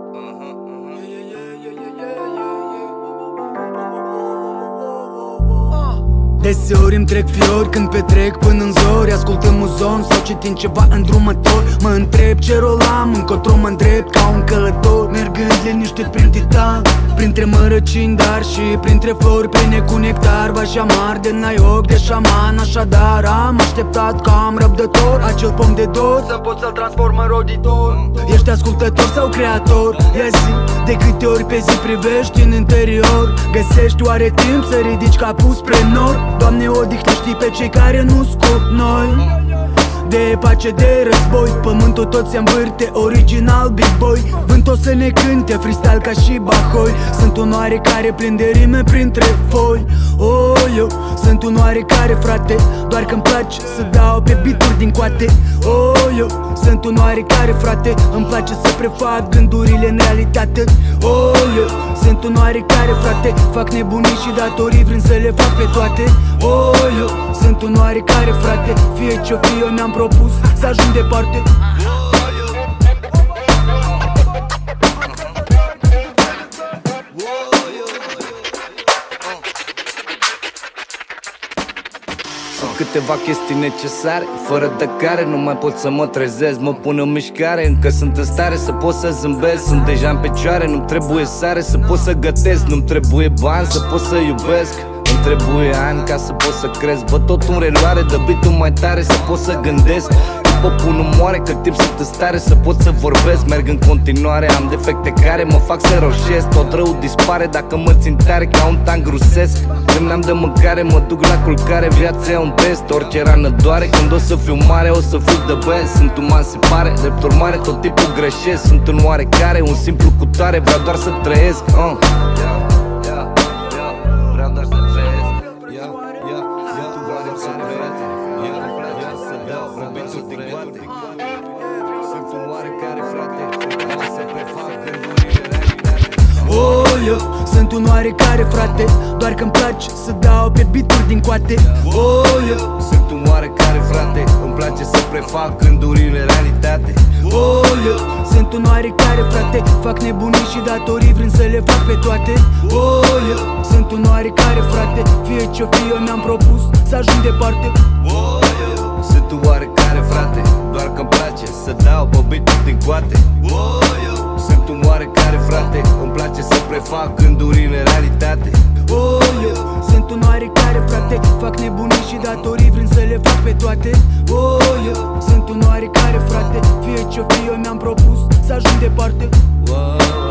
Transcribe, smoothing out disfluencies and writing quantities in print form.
Deseori îmi trec fiori când petrec până în zori, ascultăm muzon sau citind ceva îndrumător. Mă întreb ce rol am, încotro mă îndrept ca un călător, mergând liniștit prin titan, printre mărăcini, dar și printre flori pline cu nectar. Va și amar de naiog, de șaman, așadar am așteptat ca am răbdător acel pom de dor să pot să-l transform în roditor. Ești ascultător sau creator? Ia zi, de câte ori pe zi privești în interior? Găsești oare timp să ridici capul spre nord? Doamne, odihnește pe cei care nu scop noi de pace, de război. Pământul tot se învârte, original big boy. Vânt o să ne cânte, freestyle ca și Bahoi. Sunt un oarecare plin de rime printre foi. Oh, eu sunt un oarecare frate, doar că-mi place să dau pe beat-uri din coate. Oh, eu sunt un oarecare frate, îmi place să prefac gândurile în realitate. Oh, eu sunt un oarecare frate, fac nebunii și datorii vrând să le fac pe toate. Oh, eu sunt un oarecare frate, fie ce-o fie eu mi-am propus să ajung departe. Câteva chestii necesare, fără de care nu mai pot să mă trezesc. Mă pun în mișcare, încă sunt în stare să pot să zâmbesc. Sunt deja în picioare, nu-mi trebuie sare să pot să gătesc. Nu-mi trebuie bani să pot să iubesc. Îmi trebuie ani ca să pot să cresc. Văd totul în reluare, dă beat-ul mai tare să pot să gândesc. Hip-hop-ul nu moare cât timp sunt în stare să pot să vorbesc. Merg în continuare, am defecte care mă fac să roșesc. Tot rău dispare dacă mă țin tare ca un tank rusesc. Când n-am de mâncare, mă duc la culcare. Viața e un test, orice rană doare. Când o să fiu mare, o să fiu the best. Sunt uman, se pare, drept urmare tot tipul greșesc. Sunt un oarecare, un simplu cutare, vreau doar să trăiesc. Vreau doar să trăiesc. Oh, eu sunt un oarecare frate, doar că-mi place să dau pe beat-uri din coate. Oh, eu sunt un oarecare frate, îmi place să prefac gândurile în realitate. Oh, eu sunt un oarecare frate, fac nebunii și datorii vrând să le fac pe toate. Oh, eu sunt un oarecare frate, fie ce-o fie eu mi-am propus să ajung departe. Oh, eu sunt un oarecare frate, doar că-mi place să dau pe beat-uri din coate. Oh, eu sunt un oarecare frate, îmi place să prefac gândurile în realitate. Oh, eu sunt un oarecare frate, fac nebunii și datorii vrând să le fac pe toate. Oh, eu sunt un oarecare frate, fie ce-o fie eu mi-am propus să ajung departe. Oh,